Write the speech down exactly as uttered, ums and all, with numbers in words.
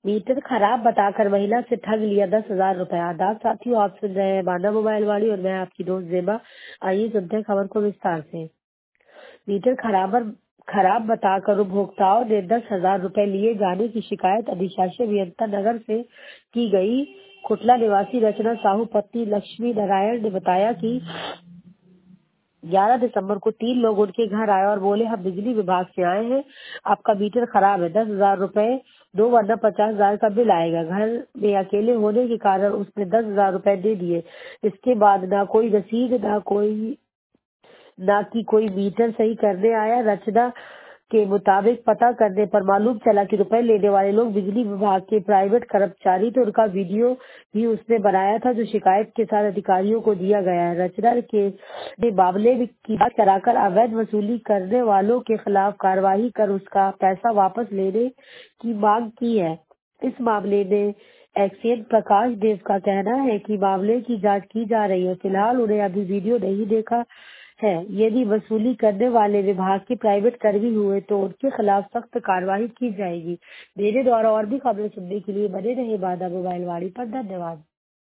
Metre खराब बताकर महिला से ठग लिया दस हजार रुपए। आदाब साथियों, आप सुन रहे हैं बाना मोबाइल वाली और मैं आपकी दोस्त जेबा। आइए सुनते हैं खबर को विस्तार से। मीटर खराब खराब बताकर उपभोक्ताओं ने दस हजार रुपए लिए जाने की शिकायत अधिशासी अभियंता नगर से की गई। खुटला निवासी रचना साहू पत्नी लक्ष्मी नारायण ने बताया कि ग्यारह दिसंबर को तीन लोग उनके घर आए और बोले, हम बिजली विभाग से आए हैं, आपका मीटर खराब है, दस हजार रूपए दो वरना पचास हजार का बिल आएगा। घर में अकेले होने के कारण उसने दस हजार रूपए दे दिए। इसके बाद ना कोई रसीद ना कोई ना कि कोई मीटर सही करने आया। रचना के मुताबिक पता करने पर मालूम चला कि रुपए लेने वाले लोग बिजली विभाग के प्राइवेट कर्मचारी थे। उनका वीडियो भी उसने बनाया था जो शिकायत के साथ अधिकारियों को दिया गया है। रचना के ने मामले की बात कराकर अवैध वसूली करने वालों के खिलाफ कार्रवाई कर उसका पैसा वापस लेने की मांग की है। इस मामले में एक्सीएन प्रकाश देव का कहना है कि मामले की जांच की जा रही है। फिलहाल उन्हें अभी वीडियो नहीं देखा है। यदि वसूली करने वाले विभाग के प्राइवेट कर्मी हुए तो उनके खिलाफ सख्त कार्रवाई की जाएगी। मेरे द्वारा और भी खबरें सुनने के लिए बने रहे बाना मोबाइल वाणी पर। धन्यवाद।